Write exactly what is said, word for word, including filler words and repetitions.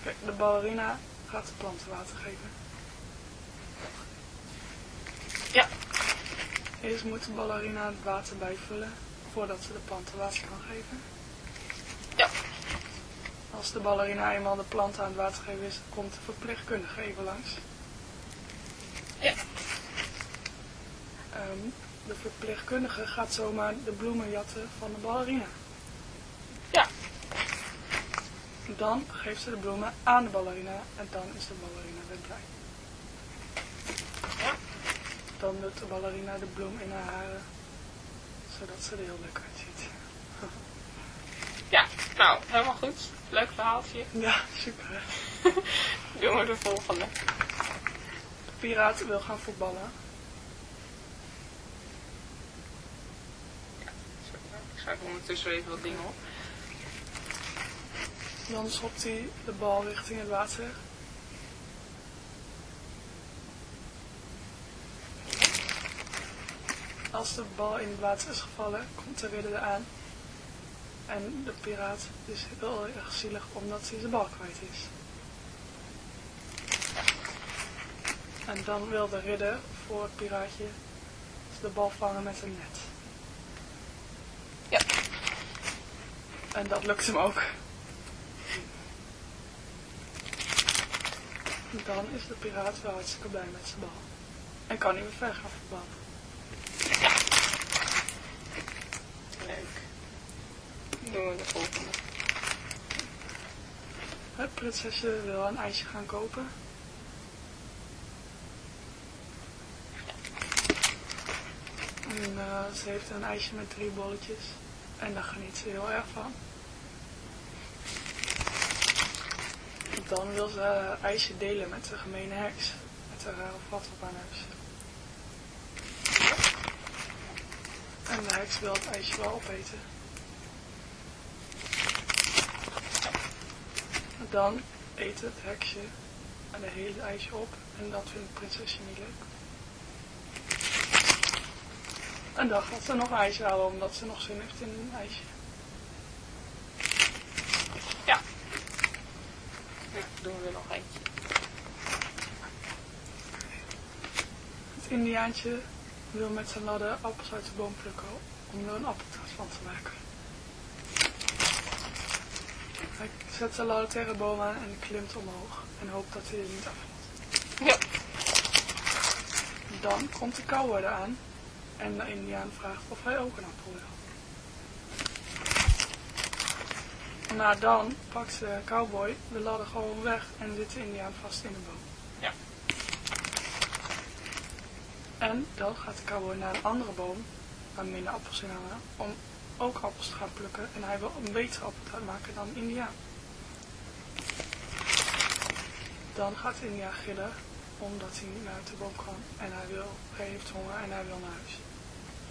Kijk, de ballerina gaat de planten water geven. Ja. Eerst moet de ballerina het water bijvullen voordat ze de planten water kan geven. Ja. Als de ballerina eenmaal de planten aan het water geven is, komt de verpleegkundige even langs. Ja. Um, de verpleegkundige gaat zomaar de bloemen jatten van de ballerina. Ja. Dan geeft ze de bloemen aan de ballerina en dan is de ballerina weer blij. Ja. Dan doet de ballerina de bloem in haar haren, zodat ze er heel leuk uitziet. Ja, nou, helemaal goed. Leuk verhaaltje. Ja, super. Doen we de volgende. De piraat wil gaan voetballen. Ik schrijf ondertussen even wat dingen op. Dan schopt hij de bal richting het water. Als de bal in het water is gevallen, komt de ridder eraan. En de piraat is heel erg zielig omdat hij zijn bal kwijt is. En dan wil de ridder voor het piraatje de bal vangen met een net. Ja. En dat lukt hem ook. Dan is de piraat wel hartstikke blij met zijn bal. En kan hij weer verder gaan voetballen. Leuk. Doen we de volgende. Het prinsesje wil een ijsje gaan kopen. En uh, ze heeft een ijsje met drie bolletjes. En daar geniet ze heel erg van. Dan wil ze uh, ijsje delen met de gemene heks. Met haar rare vat op haar neus. En de heks wil het ijsje wel opeten. Dan eet het heksje en de hele ijsje op. En dat vindt het prinsesje niet leuk. En dan gaat ze nog ijsje halen omdat ze nog zin heeft in een ijsje. Ja. Ja, doen we er nog eentje. Het indiaantje wil met zijn ladder appels uit de boom plukken om er een appeltaart van te maken. Hij zet zijn ladder tegen de boom aan en klimt omhoog en hoopt dat hij er niet afvalt. Ja. Dan komt de cowboy eraan en de indiaan vraagt of hij ook een appel wil. Maar dan pakt de cowboy de ladder gewoon weg en zit de indiaan vast in de boom. Ja. En dan gaat de cowboy naar een andere boom, waar minder appels in hangen, om ook appels te gaan plukken. En hij wil een betere appeltaart maken dan de indiaan. Dan gaat de indiaan gillen, omdat hij niet naar de boom kan. En hij, wil, hij heeft honger en hij wil naar huis.